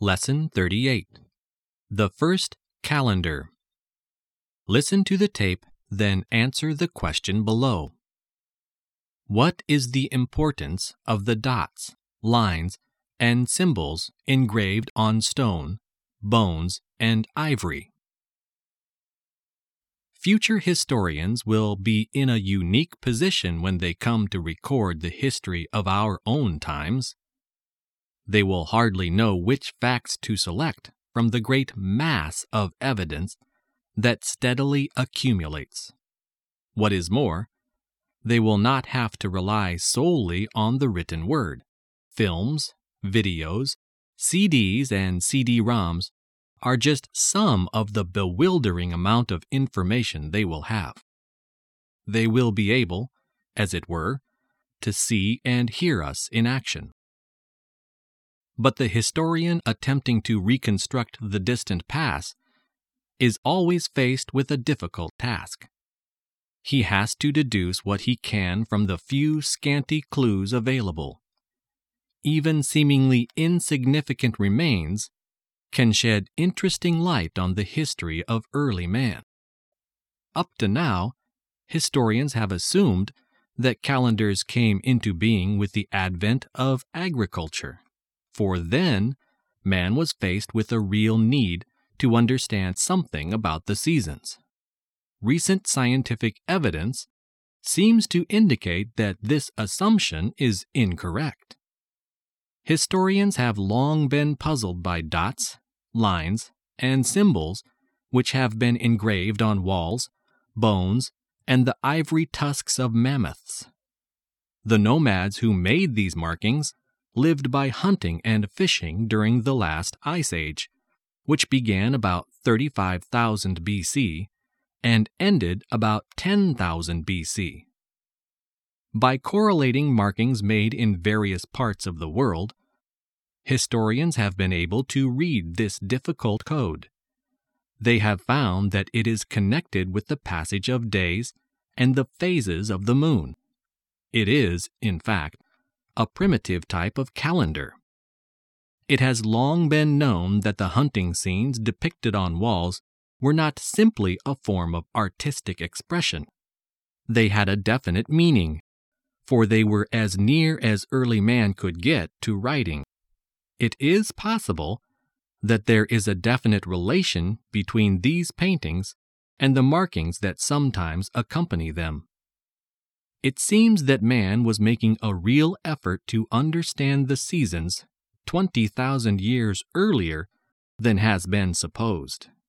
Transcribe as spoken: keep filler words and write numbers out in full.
Lesson thirty-eight. The First Calendar. Listen to the tape, then answer the question below. What is the importance of the dots, lines, and symbols engraved on stone, bones, and ivory? Future historians will be in a unique position when they come to record the history of our own times. They will hardly know which facts to select from the great mass of evidence that steadily accumulates. What is more, they will not have to rely solely on the written word. Films, videos, C Ds, and C D ROMs are just some of the bewildering amount of information they will have. They will be able, as it were, to see and hear us in action. But the historian attempting to reconstruct the distant past is always faced with a difficult task. He has to deduce what he can from the few scanty clues available. Even seemingly insignificant remains can shed interesting light on the history of early man. Up to now, historians have assumed that calendars came into being with the advent of agriculture, for then man was faced with a real need to understand something about the seasons. Recent scientific evidence seems to indicate that this assumption is incorrect. Historians have long been puzzled by dots, lines, and symbols which have been engraved on walls, bones, and the ivory tusks of mammoths. The nomads who made these markings lived by hunting and fishing during the last ice age, which began about thirty-five thousand B C and ended about ten thousand B C. By correlating markings made in various parts of the world, historians have been able to read this difficult code. They have found that it is connected with the passage of days and the phases of the moon. It is, in fact, a primitive type of calendar. It has long been known that the hunting scenes depicted on walls were not simply a form of artistic expression. They had a definite meaning, for they were as near as early man could get to writing. It is possible that there is a definite relation between these paintings and the markings that sometimes accompany them. It seems that man was making a real effort to understand the seasons twenty thousand years earlier than has been supposed.